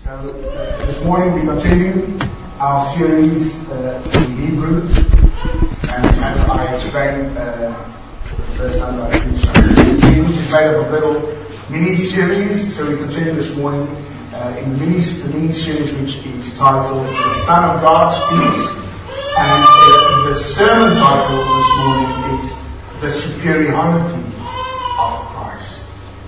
This morning we continue our series in Hebrews, and as I explained the first time I finished, which is made up of little mini-series. So we continue this morning in the mini-series, which is titled "The Son of God Speaks," and the sermon title this morning is "The Superiority of Christ."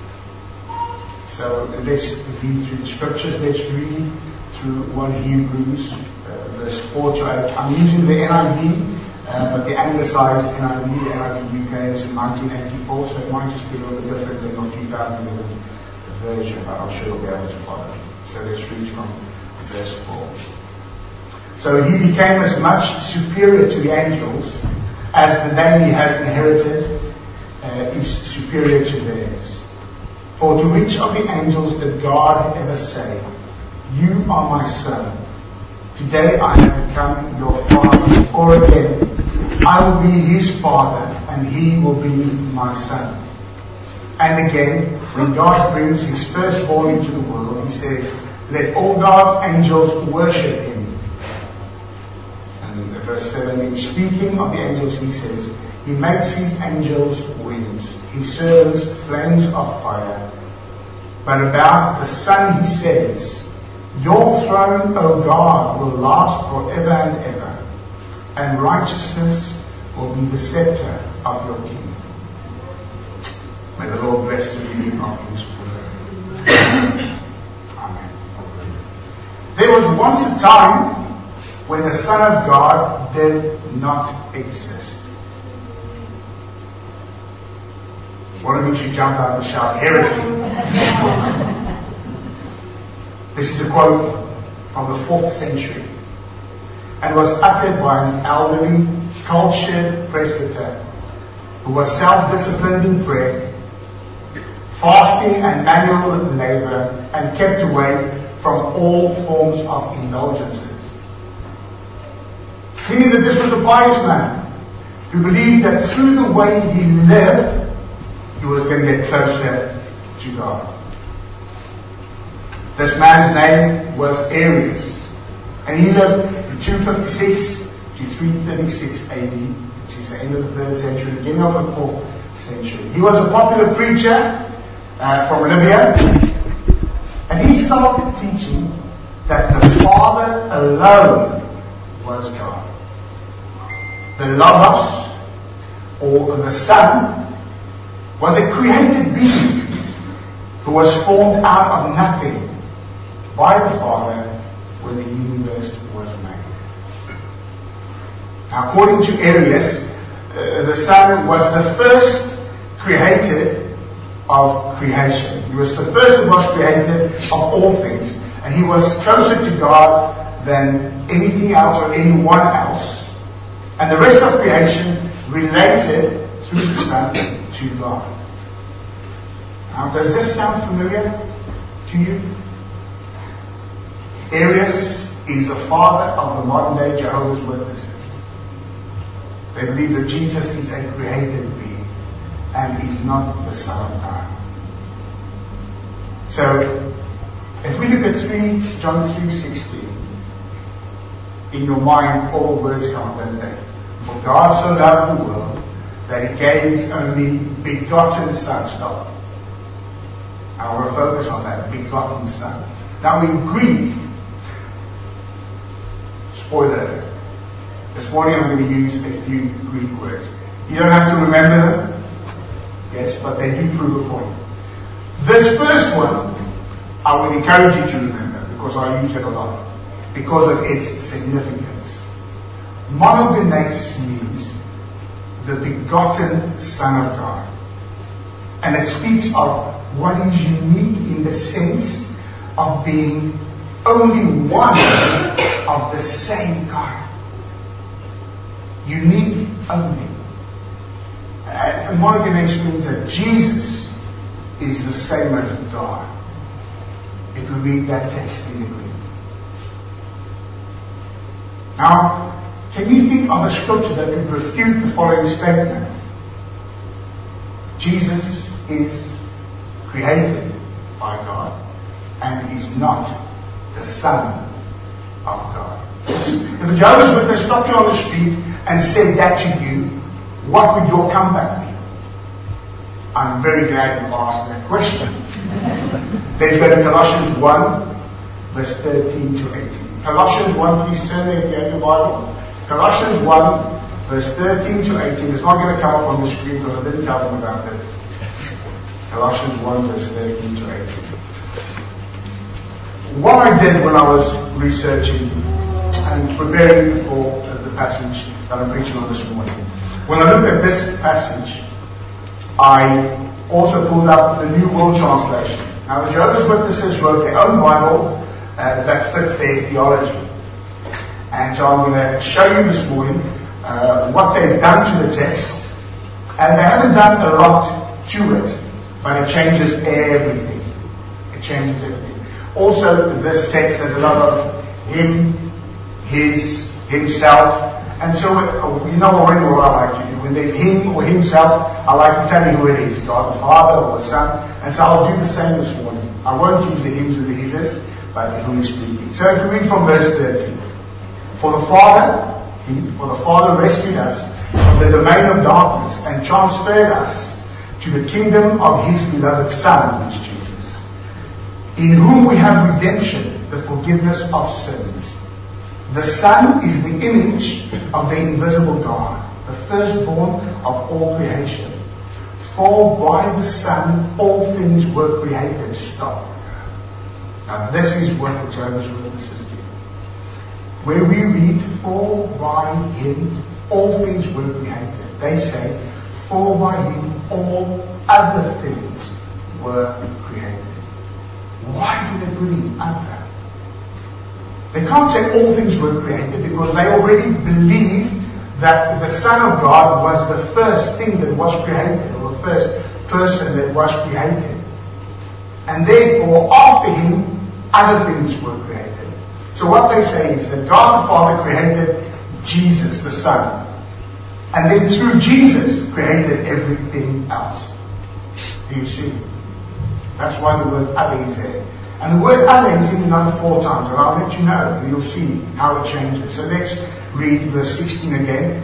So let's read through the scriptures. Let's read through 1 Hebrews, verse 4 to 8. I'm using the NIV, but the anglicized NIV, the NIV UK, is in 1984, so it might just be a little bit different than the 2011 version, but I'm sure you'll be able to follow. So let's read from verse 4. So he became as much superior to the angels as the name he has inherited is superior to theirs. For to which of the angels did God ever say, "You are my son, today I have become your father"? Or again, "I will be his father and he will be my son"? And again, when God brings his firstborn into the world, he says, "Let all God's angels worship him." And in verse 7, in speaking of the angels, he says, "He makes his angels winds, his servants flames of fire." But about the Son he says, "Your throne, O God, will last forever and ever, and righteousness will be the scepter of your kingdom." May the Lord bless the reading of his word. Amen. There was once a time when the Son of God did not exist. One of you should jump out and shout, "Heresy." This is a quote from the 4th century and was uttered by an elderly, cultured presbyter who was self-disciplined in prayer, fasting and manual labor, and kept away from all forms of indulgences. Meaning that this was a pious man who believed that through the way he lived, he was going to get closer to God. This man's name was Arius, and he lived in 256 to 336 AD, which is the end of the 3rd century, beginning of the 4th century. He was a popular preacher from Libya, and he started teaching that the Father alone was God. The Logos, or the Son, was a created being who was formed out of nothing by the Father when the universe was made. Now, according to Arius, the Son was the first created of creation. He was the first who was created of all things, and he was closer to God than anything else or anyone else. And the rest of creation related through the Son to God. Now, does this sound familiar to you? Arius is the father of the modern day Jehovah's Witnesses. They believe that Jesus is a created being and is not the Son of God. So, if we look at John 3:16, in your mind all words come up, don't they? For God so loved the world that he gave his only begotten Son. Stop. I want to focus on that, begotten Son. Now in Greek, spoiler alert, this morning I'm going to use a few Greek words. You don't have to remember them, yes, but they do prove a point. This first one, I would encourage you to remember, because I use it a lot, because of its significance. Monogenes means the begotten Son of God. And it speaks of what is unique in the sense of being only one of the same God. Unique only. Monogenes means that Jesus is the same as God. If we read that text in the Greek. Now, can you think of a scripture that could refute the following statement? Jesus is created by God and is not the Son of God. If a Jehovah's Witness stopped you on the street and said that to you, what would your comeback be? I'm very glad you asked that question. Let's go to Colossians 1, verse 13 to 18. Colossians 1, please turn there if you have your Bible. Colossians 1, verse 13 to 18. It's not going to come up on the screen because I didn't tell them about it. Colossians 1, verse 13 to 18. What I did when I was researching and preparing for the passage that I'm preaching on this morning, when I looked at this passage, I also pulled up the New World Translation. Now, the Jehovah's Witnesses wrote their own Bible that fits their theology. And so I'm going to show you this morning what they've done to the text. And they haven't done a lot to it, but it changes everything. It changes everything. Also, this text has a lot of him, his, himself. And so, you know already what I like to do. When there's him or himself, I like to tell you who it is. God the Father or the Son. And so I'll do the same this morning. I won't use the hims and the hises, but who is speaking. So if we read from verse 13. For the Father rescued us from the domain of darkness and transferred us to the kingdom of his beloved Son, which is Jesus, in whom we have redemption, the forgiveness of sins. The Son is the image of the invisible God, the firstborn of all creation. For by the Son all things were created. Stop. Now this is what the Jehovah's Witnesses do. Where we read, for by him all things were created. They say, for by him all other things were created. Why do they put in other? They can't say all things were created because they already believe that the Son of God was the first thing that was created, or the first person that was created. And therefore, after him, other things were created. So what they say is that God the Father created Jesus the Son. And then through Jesus created everything else. Do you see? That's why the word other is there. And the word other is in another 4 times. And I'll let you know. You'll see how it changes. So let's read verse 16 again.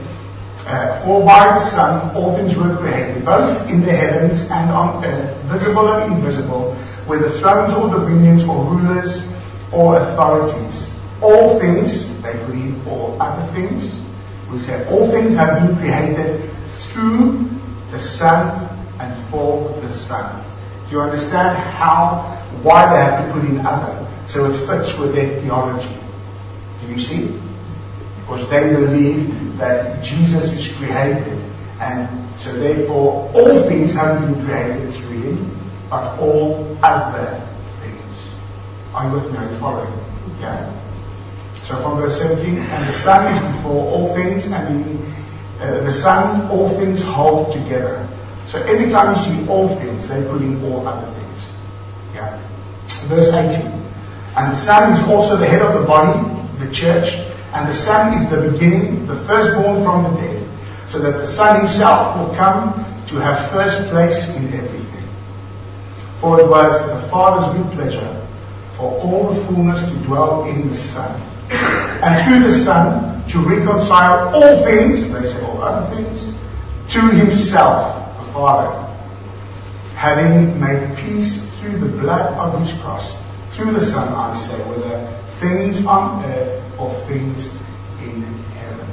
For by the Son all things were created, both in the heavens and on earth, visible and invisible, whether thrones or dominions or rulers or authorities. All things, they put in all other things. We say all things have been created through the Son and for the Son. Do you understand why they have to put in other? So it fits with their theology. Do you see? Because they believe that Jesus is created, and so therefore all things haven't been created through him, but all other things. Are you with me? Are you following? Yeah. So from verse 17, and the Son is before all things, and in the Son all things hold together. So every time you see all things, they put in all other things. Yeah. Verse 18, and the Son is also the head of the body, the church, and the Son is the beginning, the firstborn from the dead, so that the Son himself will come to have first place in everything. For it was the Father's good pleasure for all the fullness to dwell in the Son, and through the Son to reconcile all things, they say all other things, to himself, the Father, having made peace through the blood of his cross, through the Son, I say, whether things on earth or things in heaven.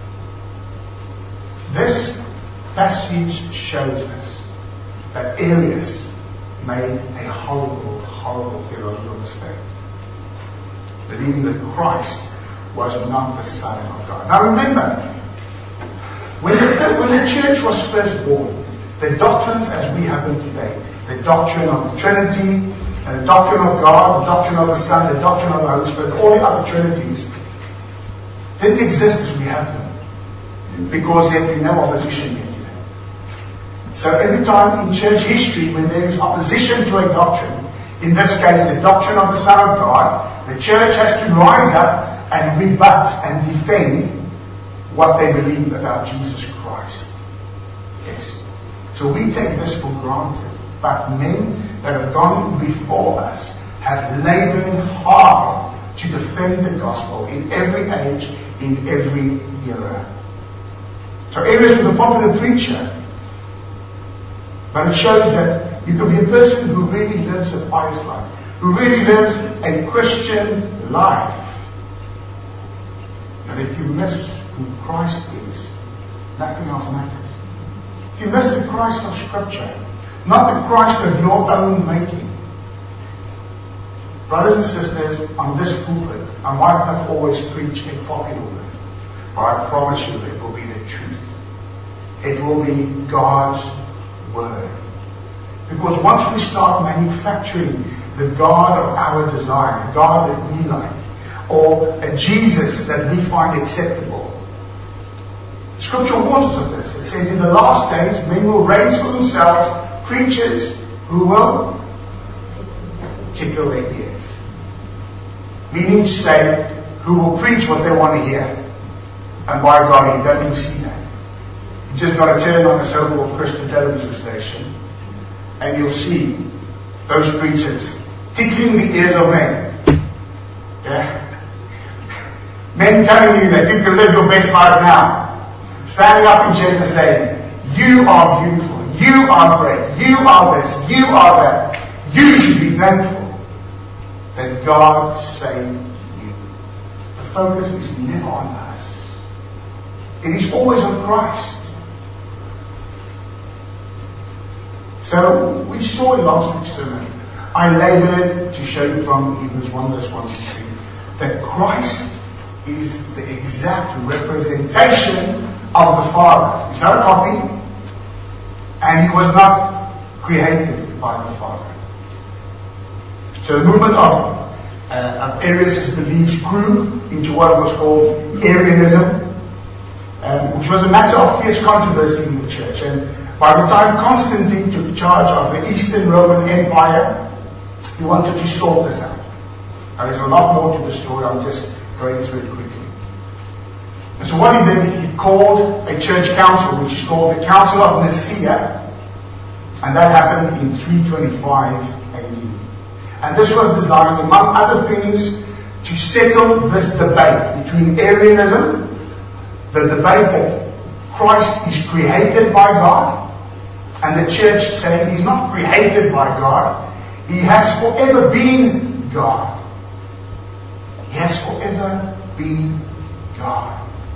This passage shows us that Arius made a horrible, horrible theological mistake, believing that Christ was not the Son of God. Now remember, when the church was first born, the doctrines as we have them today, the doctrine of the Trinity, the doctrine of God, the doctrine of the Son, the doctrine of the Holy Spirit, all the other Trinities didn't exist as we have them, because there had been no opposition yet to them. So every time in church history when there is opposition to a doctrine, in this case the doctrine of the Son of God, the church has to rise up and rebut and defend what they believe about Jesus Christ. Yes. So we take this for granted. But men that have gone before us have labored hard proclaimed the gospel in every age, in every era. So Arius was a popular preacher, but it shows that you can be a person who really lives a pious life, who really lives a Christian life. But if you miss who Christ is, nothing else matters. If you miss the Christ of Scripture, not the Christ of your own making. Brothers and sisters, on this pulpit, I might not always preach a popular word, but I promise you it will be the truth. It will be God's Word. Because once we start manufacturing the God of our desire, a God that we like, or a Jesus that we find acceptable, Scripture warns us of this. It says in the last days, men will raise for themselves preachers who will tickle their ears. Meaning to say, who will preach what they want to hear. And by God, you don't even see that. You just got to turn on a so-called Christian television station, and you'll see those preachers tickling the ears of men. Yeah? Men telling you that you can live your best life now. Standing up in church and saying, you are beautiful, you are great, you are this, you are that. You should be thankful that God saved you. The focus is never on us. It is always on Christ. So we saw in last week's sermon, I labeled it to show you from Hebrews 1 verse 1 to 3, that Christ is the exact representation of the Father. He's not a copy, and he was not created by the Father. So the movement of Arius' beliefs grew into what was called Arianism, which was a matter of fierce controversy in the church. And by the time Constantine took charge of the Eastern Roman Empire, he wanted to sort this out. Now there's a lot more to the story, I'm just going through it quickly. And so what he did, he called a church council, which is called the Council of Nicaea, and that happened in 325 AD. And this was designed, among other things, to settle this debate between Arianism, the debate that Christ is created by God, and the church saying he's not created by God, he has forever been God. He has forever been God.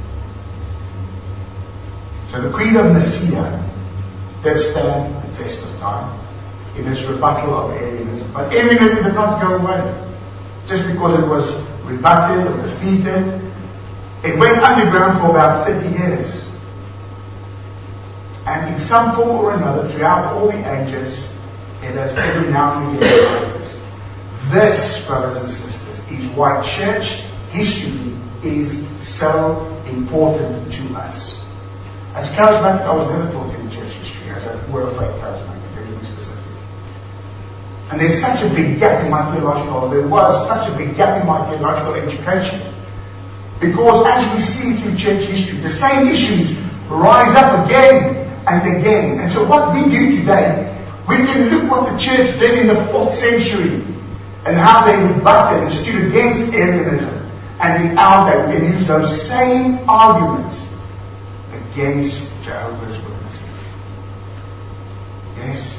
So the Creed of Nicaea did stand the test of time in its rebuttal of Arianism. But Arianism did not go away. Just because it was rebutted or defeated, it went underground for about 30 years. And in some form or another, throughout all the ages, it has every now and again surfaced. This, brothers and sisters, is why church history is so important to us. As a charismatic, I was never taught in church history as a word of faith charismatic, to be specific. And there's such a big gap in my theological, there was such a big gap in my theological education. Because as we see through church history, the same issues rise up again and again. And so what we do today, we can look what the church did in the 4th century and how they rebutted and stood against Arianism. And in our day, we can use those same arguments against Jehovah's Witnesses. Yes?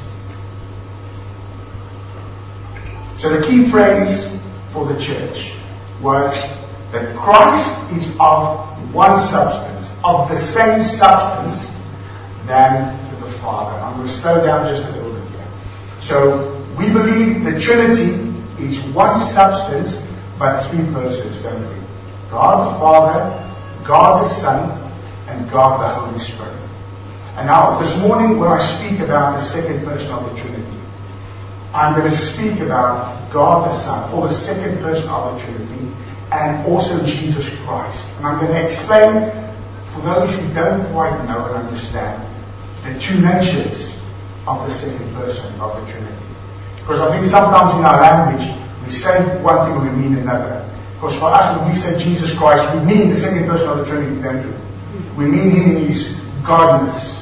So the key phrase for the church was that Christ is of one substance, of the same substance than the Father. I'm going to slow down just a little bit here. So we believe the Trinity is one substance, but 3 persons, don't we? God the Father, God the Son, and God the Holy Spirit. And now, this morning, when I speak about the second person of the Trinity, I'm going to speak about God the Son, or the second person of the Trinity, and also Jesus Christ. And I'm going to explain, for those who don't quite know and understand, the 2 natures of the second person of the Trinity. Because I think sometimes in our language, we say one thing and we mean another. Because for us, when we say Jesus Christ, we mean the second person of the Trinity, don't we? We mean him in his godness.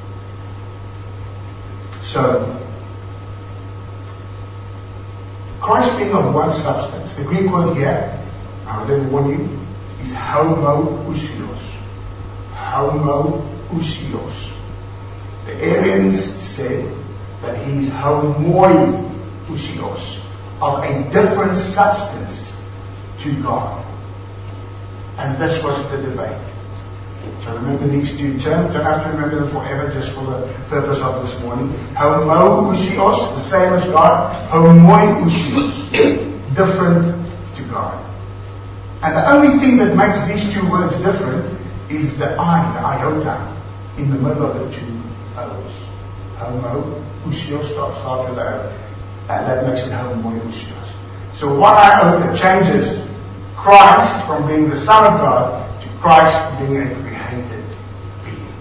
So, Christ being of one substance. The Greek word here, I will warn you, is homoousios. Homoousios. The Arians said that he is homoiousios, of a different substance to God. And this was the debate. So remember these two terms. Don't have to remember them forever, just for the purpose of this morning. Homoousios, the same as God. Homoiousios, different to God. And the only thing that makes these two words different is the iota, in the middle of the two O's. Homoousios starts with the O. And that makes it homoousios. So one iota changes Christ from being the Son of God to Christ being a created being.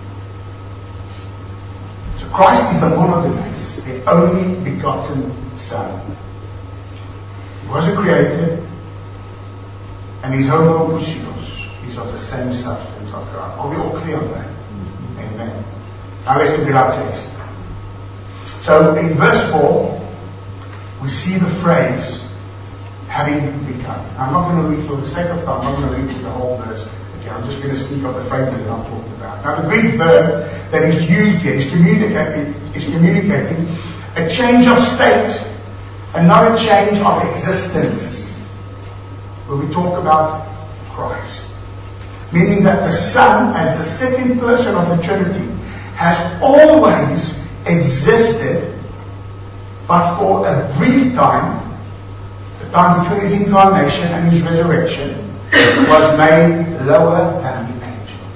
So Christ is the monogenes, the only begotten Son. He wasn't created, and he's homoousios. He's of the same substance of God. Are we all clear on that? Amen. Now let's look at our text. So in verse 4, we see the phrase, having become. I'm not going to read for the sake of time, I'm not going to read through the whole verse. Okay, I'm just going to speak of the phrases that I'm talking about. Now the Greek verb that is used here is communicating a change of state and not a change of existence. When we talk about Christ. Meaning that the Son, as the second person of the Trinity, has always existed, but for a brief time, the time between his incarnation and his resurrection, was made lower than the angels.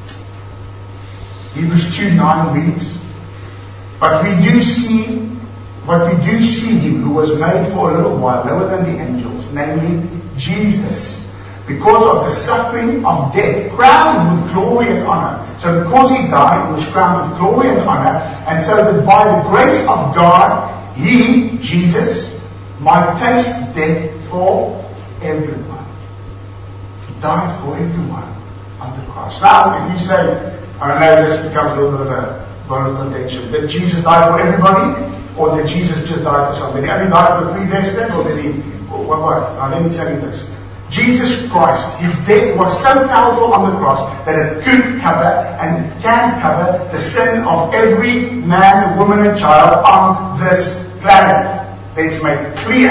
Hebrews 2:9 reads, But we do see him who was made for a little while lower than the angels, namely Jesus, because of the suffering of death, crowned with glory and honor. So because he died, he was crowned with glory and honor, and so that by the grace of God, he, Jesus, might taste death for everyone. He died for everyone on the cross. Now, if you say, I know this becomes a little bit of a bone of contention, did Jesus die for everybody? Or did Jesus just die for somebody? Did he only die for the predestined? Or did he, what? Now, let me tell you this. Jesus Christ, his death was so powerful on the cross that it could cover and can cover the sin of every man, woman and child on this planet. Let's make it clear.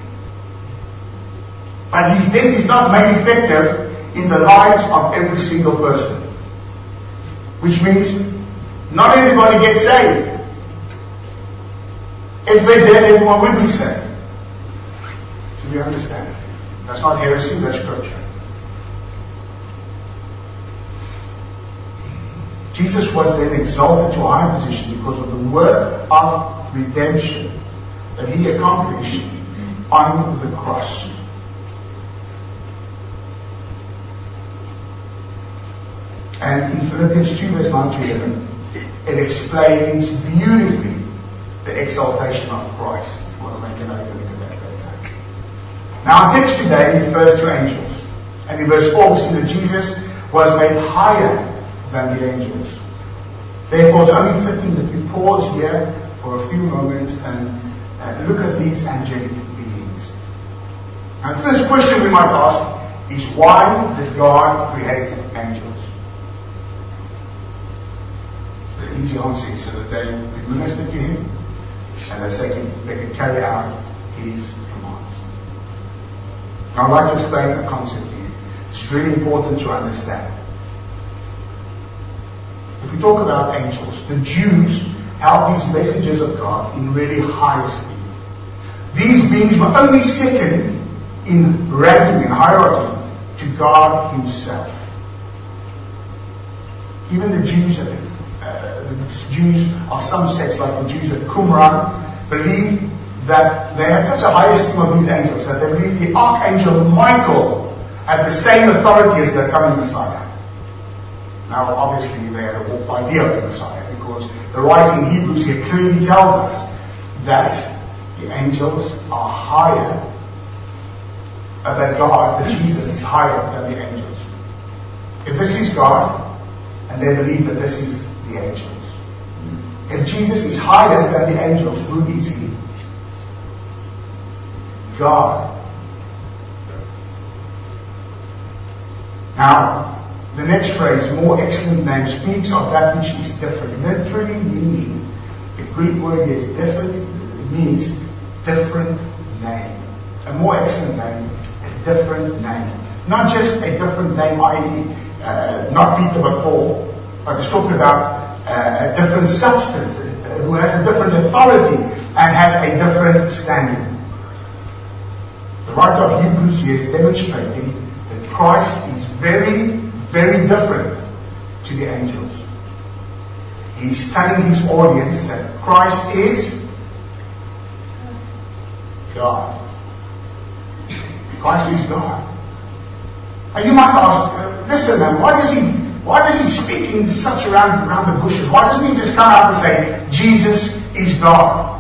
But his death is not made effective in the lives of every single person. Which means not everybody gets saved. If they did, everyone would be saved. Do you understand? That's not heresy, that's scripture. Jesus was then exalted to a high position because of the work of redemption that he accomplished on the cross. And in Philippians 2 verse 9 to 11, it explains beautifully the exaltation of Christ. If you want to make a note, look at that later. Now our text today refers to angels. And in verse 4 we see that Jesus was made higher than the angels. Therefore it's only fitting that we pause here for a few moments and look at these angelic beings. Now the first question we might ask is, why did God create angels? The easy answer is so that they could minister to him and that they could carry out his commands. Now I'd like to explain a concept to you. It's really important to understand. If we talk about angels, the Jews held these messages of God in really high esteem. These beings were only second in ranking, in hierarchy, to God himself. Even the Jews of some sects, like the Jews of Qumran, believed that they had such a high esteem of these angels that they believed the Archangel Michael had the same authority as the coming Messiah. Now, obviously, they had a warped idea of the Messiah, because the writing in Hebrews here clearly tells us that the angels are higher, that God, that Jesus is higher than the angels. If this is God, and they believe that this is the angels. If Jesus is higher than the angels, who is he? God. Now, the next phrase, more excellent name, speaks of that which is different. Literally meaning, the Greek word is different, it means different name. A more excellent name, a different name. Not just a different name, i.e., not Peter but Paul, but it's talking about a different substance, who has a different authority and has a different standing. The writer of Hebrews here is demonstrating that Christ is very, very different to the angels. He's telling his audience that Christ is God. Christ is God. And you might ask, listen man, why does he speak in such around the bushes? Why doesn't he just come out and say, Jesus is God?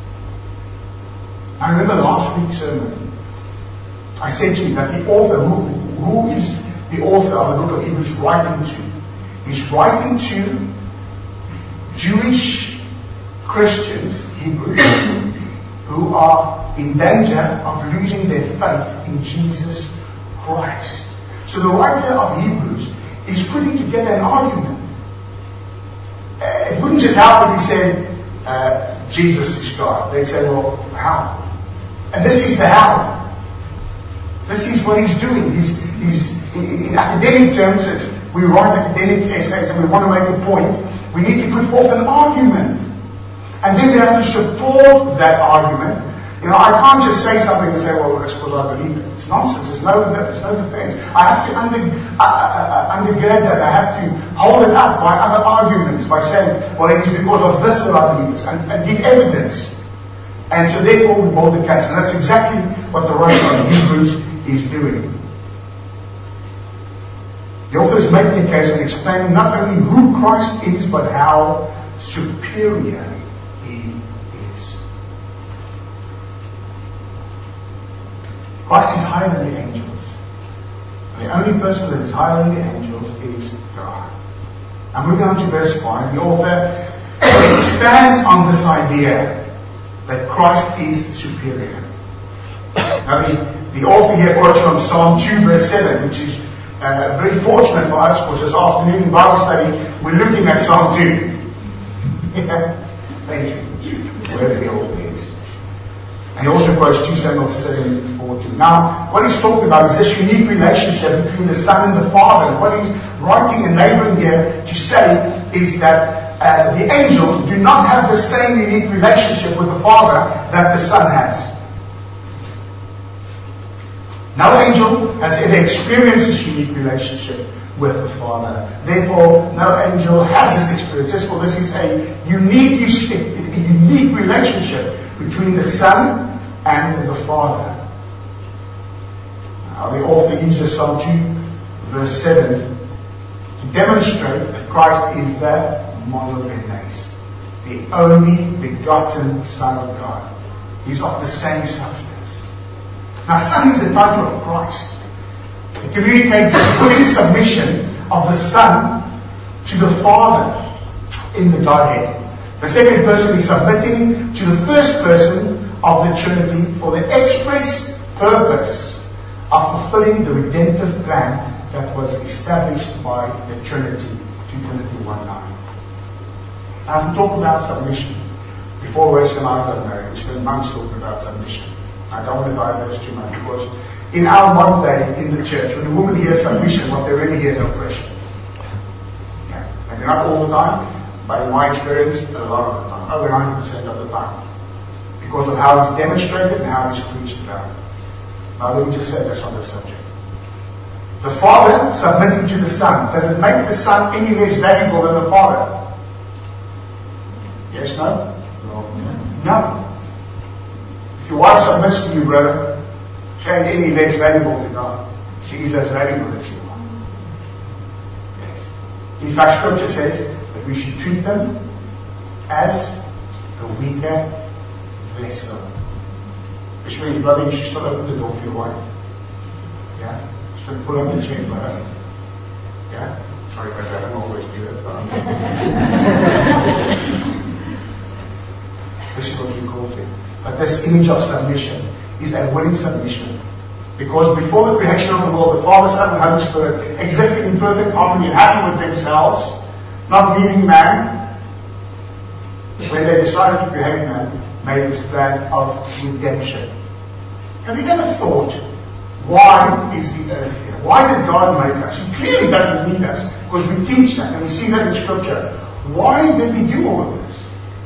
I remember last week's sermon, I said to you that the author, who is the author of the book of Hebrews writing to? He's writing to Jewish Christians, Hebrews, who are in danger of losing their faith in Jesus Christ. So the writer of Hebrews is putting together an argument. It wouldn't just help if he said, Jesus is God. They'd say, well, how? And this is the how. This is what he's doing. He's in academic terms, if we write academic essays and we want to make a point, we need to put forth an argument. And then we have to support that argument. I can't just say something and say, well, that's because I believe it. It's nonsense. There's no defense. I have to undergird that. I have to hold it up by other arguments, by saying, well, it is because of this that I believe this, and give evidence. And so therefore we build the case. And that's exactly what the writer of Hebrews is doing. The author is making a case and explaining not only who Christ is, but how superior he is. Christ is higher than the angels. The only person that is higher than the angels is God. And moving on to verse 5, the author expands on this idea that Christ is superior. Now the author here quotes from Psalm 2 verse 7, which is very fortunate for us, because this afternoon in Bible study we're looking at Psalm 2. Thank you. Wherever the author is. And he also quotes 2 Samuel 7:14. Now, what he's talking about is this unique relationship between the Son and the Father. And what he's writing and laboring here to say is that the angels do not have the same unique relationship with the Father that the Son has. No angel has ever experienced this unique relationship with the Father. Therefore, no angel has this experience. Therefore, this is a unique relationship between the Son and the Father. Now, the author uses Psalm 2, verse 7, to demonstrate that Christ is the monogenes, the only begotten Son of God. He's of the same substance. Now, Son is the title of Christ. It communicates the willing submission of the Son to the Father in the Godhead. The second person is submitting to the first person of the Trinity for the express purpose of fulfilling the redemptive plan that was established by the Trinity. 2 Timothy 1:9. Now, if we talk about submission, before Rachel and I got married, we spent months talking about submission. I don't want to diverge too much, because in our modern day in the church, when a woman hears submission, what they really hear is oppression. Yeah. Maybe not all the time, but in my experience, a lot of the time, over 90% of the time, because of how it's demonstrated and how it's preached about. Now let me just say this on the subject. The Father submitting to the Son, does it make the Son any less valuable than the Father? Yes, no? No. If your wife submits to you, brother, she ain't any less valuable to God. She is as valuable as you are. Yes. In fact, Scripture says that we should treat them as the weaker vessel. Which means, brother, you should still open the door for your wife. Yeah? Still pull up the chair for her. Yeah? Sorry about that, I don't always do that, but this is what you call it. But this image of submission is a willing submission. Because before the creation of the world, the Father, Son, and Holy Spirit existed in perfect harmony and happy with themselves, not needing man. When they decided to create man, made this plan of redemption. Have you ever thought, why is the earth here? Why did God make us? He clearly doesn't need us, because we teach that, and we see that in Scripture. Why did He do all of this?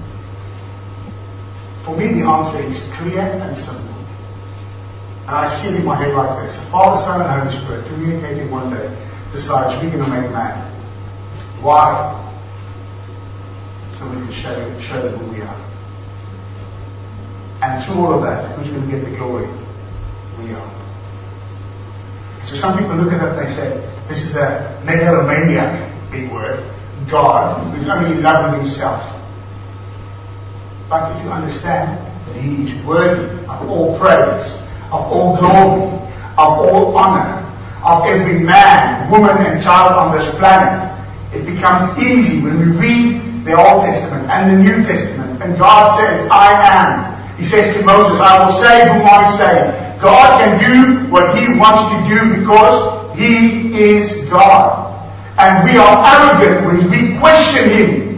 For me, the answer is clear and simple. And I see it in my head like this. The Father, Son, and Holy Spirit communicating one day decides we're going to make man. Why? So we can show them who we are. And through all of that, who's going to get the glory? We are. So some people look at it and they say, this is a megalomaniac, big word, God, who's only in love with himself. But if you understand that He is worthy of all praise, of all glory, of all honor, of every man, woman, and child on this planet, it becomes easy when we read the Old Testament and the New Testament, and God says, I am. He says to Moses, I will save whom I save. God can do what He wants to do because He is God. And we are arrogant when we question Him.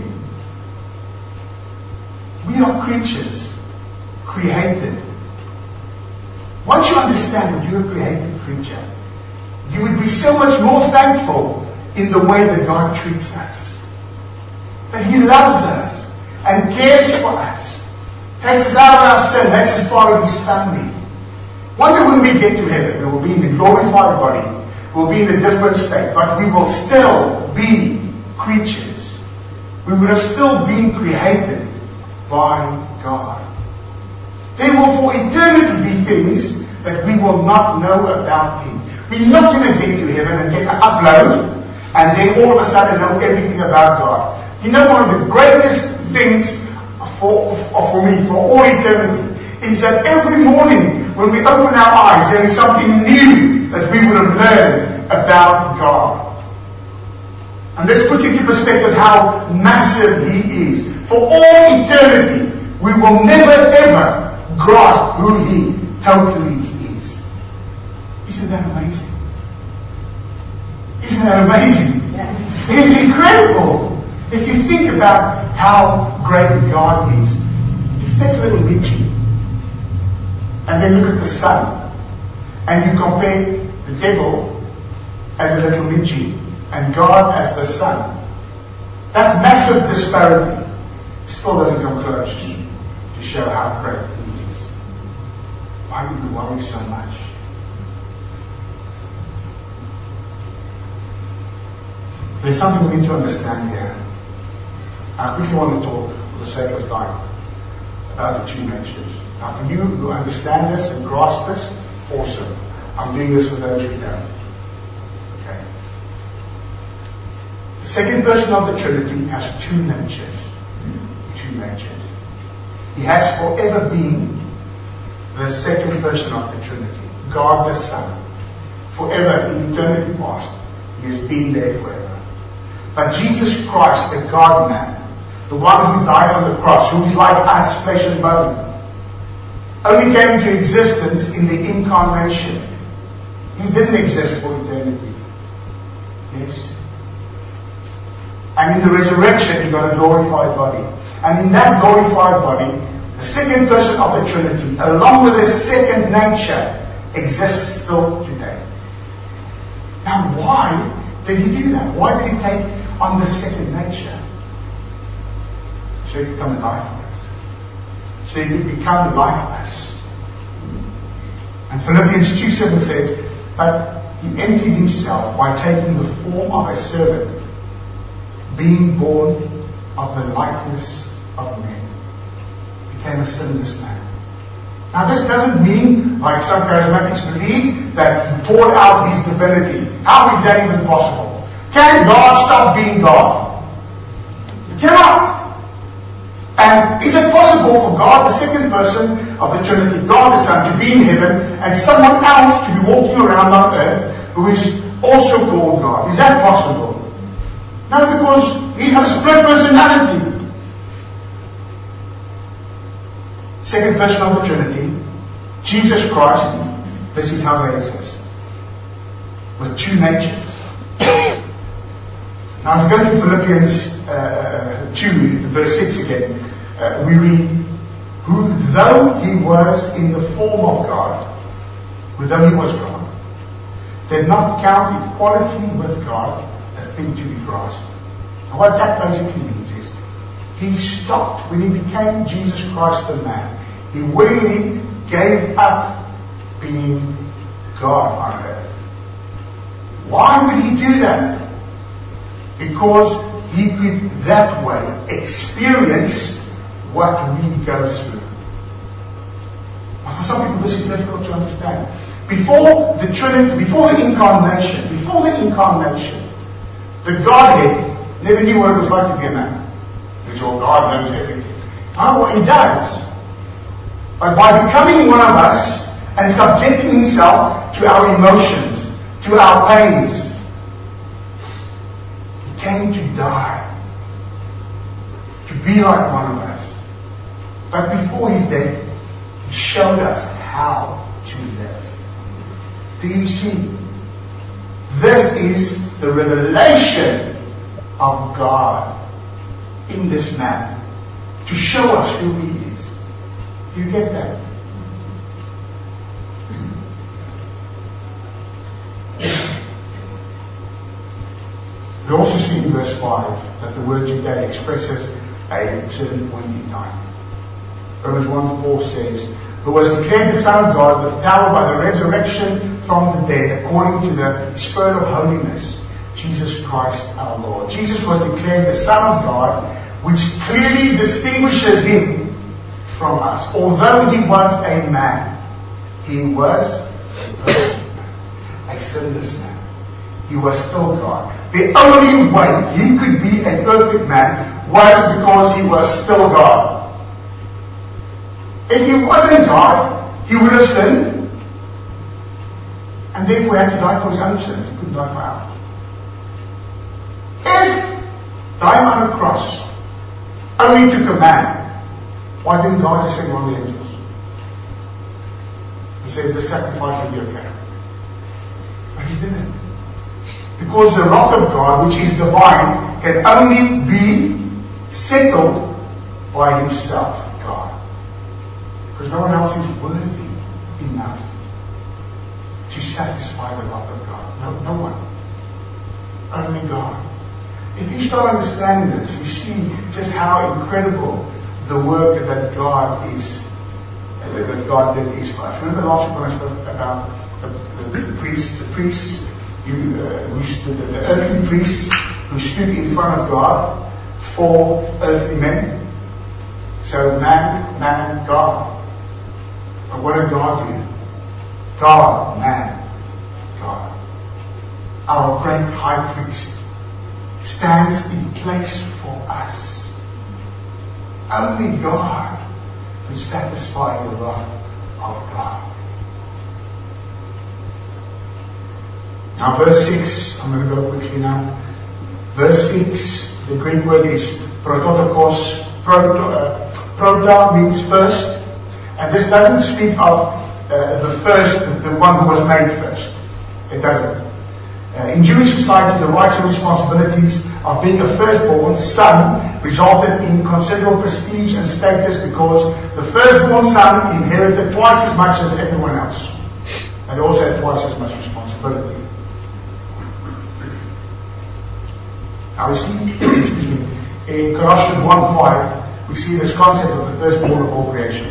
We are creatures, created. Once you understand that you're a created creature, you would be so much more thankful in the way that God treats us. That He loves us and cares for us. Takes us out of our sin, makes us part of His family. One day when we get to heaven, we will be in a glorified body. We'll be in a different state, but we will still be creatures. We would have still been created by God. There will for eternity be things that we will not know about Him. We're not going to get to heaven and get to upload and then all of a sudden know everything about God. You know, one of the greatest things for me, for all eternity, is that every morning when we open our eyes, there is something new that we would have learned about God. And this puts into perspective how massive He is. For all eternity, we will never ever grasp who He totally is. Isn't that amazing? Isn't that amazing? Yes. It is incredible. If you think about how great God is. If you take a little Nietzsche and then look at the sun, and you compare the devil as a little Nietzsche and God as the sun, that massive disparity still doesn't come close to show how great He is. Why do we worry so much? There's something we need to understand here. I quickly want to talk, for the sake of time, about the two natures. Now for you who understand this and grasp this, awesome. I'm doing this for those who don't. Okay. The second person of the Trinity has two natures. Two natures. He has forever been the second person of the Trinity. God the Son. Forever, in eternity past. He has been there forever. But Jesus Christ, the God-man, the one who died on the cross, who is like us, flesh and bone, only came into existence in the incarnation. He didn't exist for eternity. Yes? And in the resurrection, He got a glorified body. And in that glorified body, the second person of the Trinity, along with His second nature, exists still today. Now why did He do that? Why did He take on the second nature? So He could come and die for us. So He could become like us. And Philippians 2:7 says, but He emptied Himself by taking the form of a servant, being born of the likeness of men. Became a sinless man. Now this doesn't mean, like some charismatics believe, that He poured out His divinity. How is that even possible? Can God stop being God? He cannot. And is it possible for God, the second person of the Trinity, God the Son, to be in heaven and someone else to be walking around on earth who is also called God? Is that possible? No, because He has a split personality. Second person of the Trinity, Jesus Christ, this is how they exist. With two natures. Now if you go to Philippians 2, verse 6 again, we read, who though he was in the form of God, though he was God, did not count equality with God a thing to be grasped. And what that basically means is, he stopped when he became Jesus Christ the man. He willingly gave up being God on earth. Why would he do that? Because he could that way experience what we go through. For some people this is difficult to understand. Before the Trinity, before the Incarnation, the Godhead never knew what it was like to be a man. Because your God knows everything. Oh, he does. But by becoming one of us and subjecting himself to our emotions, to our pains, he came to die, to be like one of us. But before his death, he showed us how to live. Do you see? This is the revelation of God in this man to show us who he is. Do you get that? We also see in verse 5 that the word today expresses a certain point in time. Romans 1:4 says, who was declared the Son of God with power by the resurrection from the dead, according to the Spirit of holiness, Jesus Christ our Lord. Jesus was declared the Son of God, which clearly distinguishes him from us. Although he was a man, he was a perfect man, a sinless man. He was still God. The only way he could be a perfect man was because he was still God. If he wasn't God, he would have sinned and therefore had to die for his own sins. He couldn't die for ours. If dying on a cross only took a man, why didn't God just send one of the angels? He said, the sacrifice will be okay. But he didn't. Because the wrath of God, which is divine, can only be settled by himself, God. Because no one else is worthy enough to satisfy the wrath of God. No one. Only God. If you start understanding this, you see just how incredible the work that God is, that God did is for us. Remember last week when I spoke about the priests, the earthly priests who stood in front of God for earthly men? So man, God. But what did God do? God, man, God. Our great high priest stands in place for us. Only God can satisfy the wrath of God. Now verse 6, I'm going to go quickly now. Verse 6, the Greek word is prototokos. Prota means first. And this doesn't speak of the first, the one who was made first. It doesn't. In Jewish society, the rights and responsibilities of being a firstborn son resulted in considerable prestige and status because the firstborn son inherited twice as much as everyone else. And also had twice as much responsibility. Now we see, in Colossians 1:5, we see this concept of the firstborn of all creation.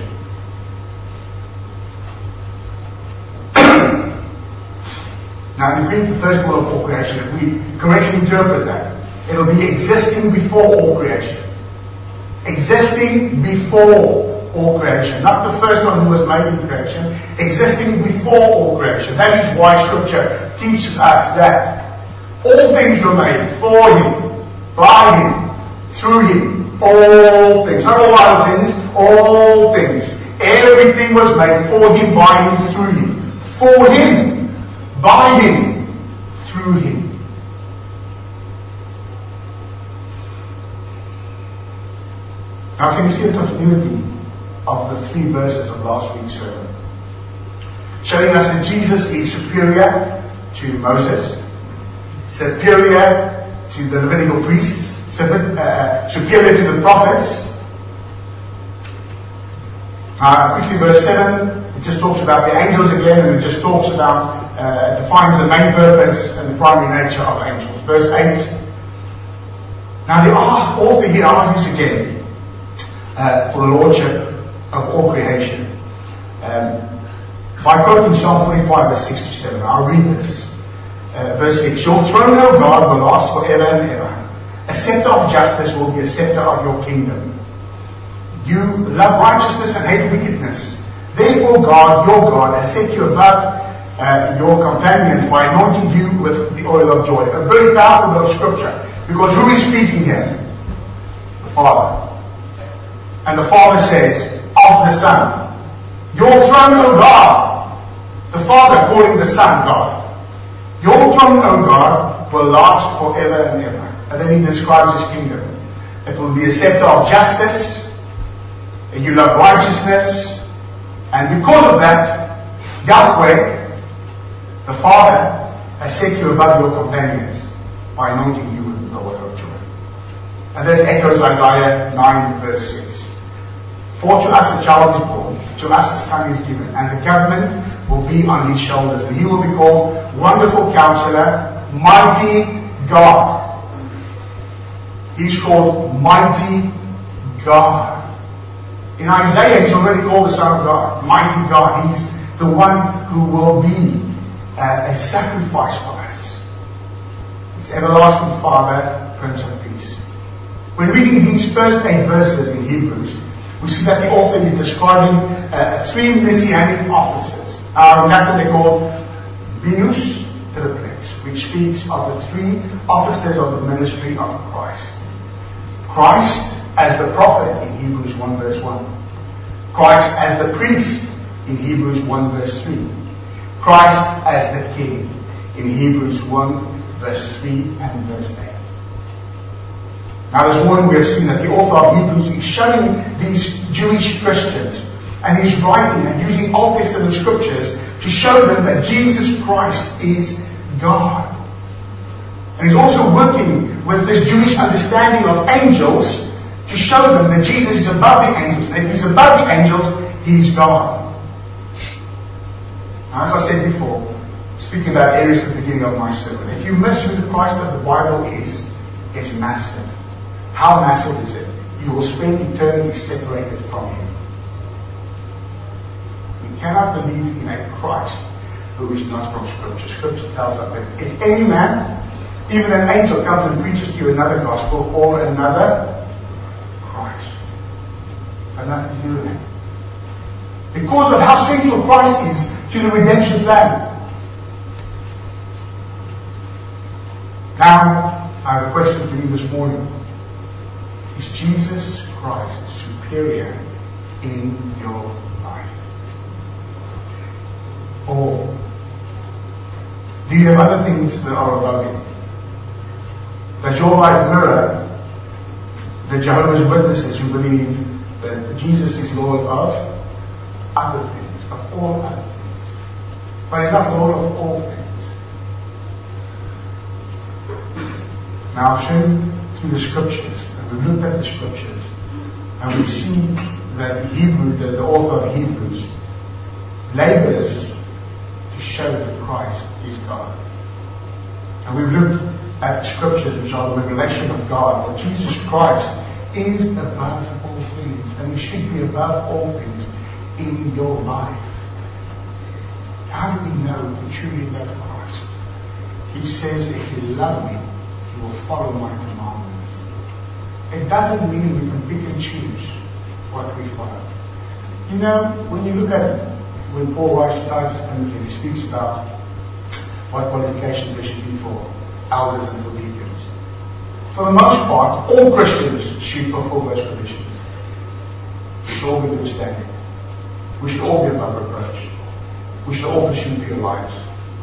Now, in Greek, the firstborn of all creation, if we correctly interpret that, it'll be existing before all creation. Existing before all creation. Not the first one who was made in creation. Existing before all creation. That is why Scripture teaches us that all things were made for Him, by Him, through Him. All things. Not all other things, all things. Everything was made for Him, by Him, through Him. For Him. By Him, through Him. Now can you see the continuity of the 3 verses of last week's sermon? showing us that Jesus is superior to Moses, superior to the Levitical priests, superior to the prophets. Quickly, verse 7, it just talks about the angels again, and it just talks about, defines the main purpose and the primary nature of angels. Verse 8, now the author here argues again for the lordship of all creation. By quoting Psalm 45, verse 6 to 7, I'll read this. Verse 6, your throne, O God, will last forever and ever. A scepter of justice will be a scepter of your kingdom. You love righteousness and hate wickedness. Therefore God, your God, has set you above your companions by anointing you with the oil of joy. A very powerful bit of scripture. Because who is speaking here? The Father. And the Father says, of the Son, your throne, O God. The Father calling the Son God. Your throne, O God, will last forever and ever. And then he describes his kingdom. It will be a scepter of justice. And you love righteousness. And because of that, Yahweh, the Father, has set you above your companions by anointing you with the oil of joy. And this echoes Isaiah 9 verse 6. For to us a child is born, to us a son is given, and the government will be on his shoulders, and he will be called Wonderful Counselor, Mighty God. He's called Mighty God. In Isaiah, he's already called the Son of God, Mighty God. He's the one who will be a sacrifice for us. He's Everlasting Father, Prince of Peace. When reading these first 8 verses in Hebrews, we see that the author is describing 3 messianic offices. In Latin they're called Venus Triplex, which speaks of the 3 offices of the ministry of Christ. Christ as the prophet in Hebrews 1 verse 1. Christ as the priest in Hebrews 1 verse 3. Christ as the king in Hebrews 1 verse 3 and verse 8. Now this morning we have seen that the author of Hebrews is showing these Jewish Christians, and he's writing and using Old Testament scriptures to show them that Jesus Christ is God. And he's also working with this Jewish understanding of angels to show them that Jesus is above the angels. And if he's above the angels, he's God. Now, as I said before, speaking about areas at the beginning of my sermon, if you miss who the Christ of the Bible is, it's massive. How massive is it? You will spend eternity separated from him. We cannot believe in a Christ who is not from Scripture. Scripture tells us that if any man, even an angel, comes and preaches to you another gospel or another Christ, but nothing to do with it. Because of how central Christ is to the redemption plan. Now, I have a question for you this morning. Is Jesus Christ superior in your life? Or do you have other things that are above him? Does your life mirror the Jehovah's Witnesses who believe that Jesus is Lord of other things, of all other things? But he's not Lord of all things. Now I've shown through the scriptures, and we've looked at the scriptures, and we see that the author of Hebrews labors to show that Christ is God. And we've looked at the scriptures which are the revelation of God, that Jesus Christ is above all things, and he should be above all things in your life. How do we know we truly love Christ? He says, if you love me, you will follow my commandments. It doesn't mean we can pick and choose what we follow. You know, when you look at when Paul writes to Timothy, he speaks about what qualifications there should be for elders and for deacons. For the most part, all Christians should fulfill those conditions. We should all be good standing. We should all be above reproach. We should all pursue pure lives.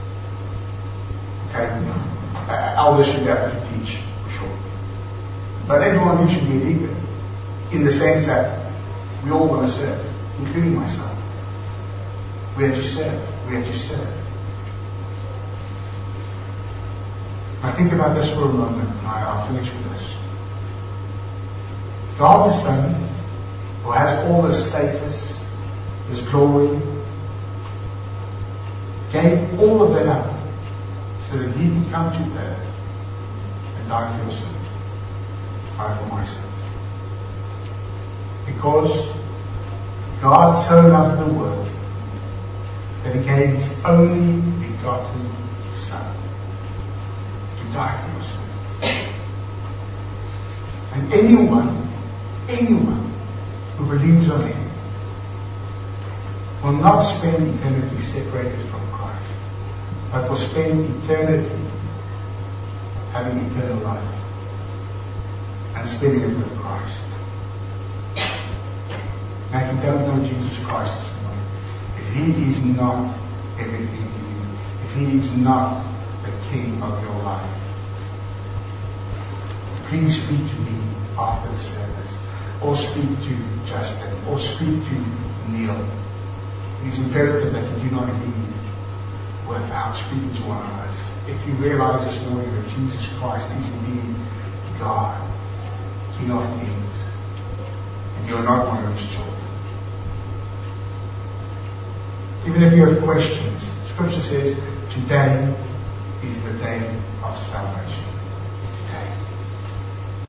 Okay? Elders should be able to teach, for sure. But everyone who should be a deacon, in the sense that we all want to serve, including myself. We are to serve. we are to serve. Now think about this for a moment, and I'll finish with this. God the Son, who has all this status, this glory, gave all of that up so that he could come to earth and die for your sins, die for my sins. Because God so loved the world that he gave his only begotten Son to die for your sins. And anyone who believes on him will not spend eternity separated from Christ, but will spend eternity having eternal life and spending it with Christ. Now, if you don't know Jesus Christ this morning, if he is not everything to you, if he is not the King of your life, please speak to me after the service, or speak to Justin, or speak to Neil. It is imperative that we do not leave without speaking to one another. If you realize this morning that Jesus Christ is indeed God, King of Kings, and you are not one of his children. Even if you have questions, Scripture says today is the day of salvation.